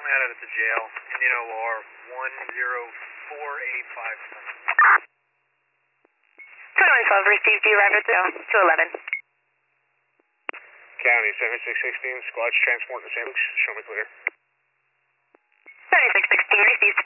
me out at the jail. Indian OR 10485. 2112 received. You arrived at 211. County 7616, squad's transporting to St. Luke's. Show me clear. 7616 received.